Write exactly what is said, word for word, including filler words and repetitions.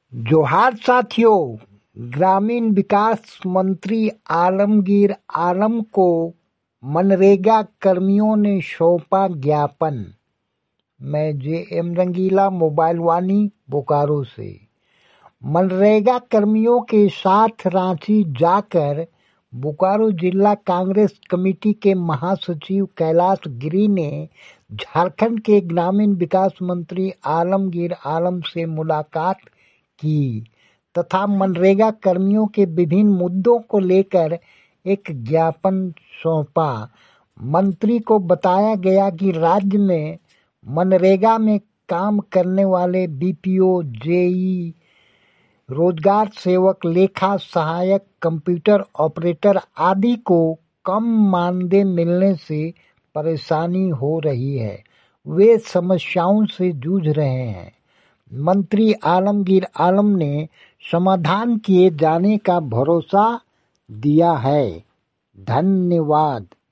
जोहार साथियों। ग्रामीण विकास मंत्री आलमगीर आलम को मनरेगा कर्मियों ने सौंपा ज्ञापन। मैं J M Rangila, mobile Vani Bokaro से। मनरेगा कर्मियों के साथ रांची जाकर बोकारो जिला कांग्रेस कमेटी के महासचिव कैलाश गिरी ने झारखंड के ग्रामीण विकास मंत्री आलमगीर आलम से मुलाकात की तथा मनरेगा कर्मियों के विभिन्न मुद्दों को लेकर एक ज्ञापन सौंपा। मंत्री को बताया गया कि राज्य में मनरेगा में काम करने वाले बी पी ओ, जे ई, रोजगार सेवक, लेखा सहायक, कंप्यूटर ऑपरेटर आदि को कम मानदेय मिलने से परेशानी हो रही है। वे समस्याओं से जूझ रहे हैं। मंत्री आलमगीर आलम ने समाधान किए जाने का भरोसा दिया है। धन्यवाद।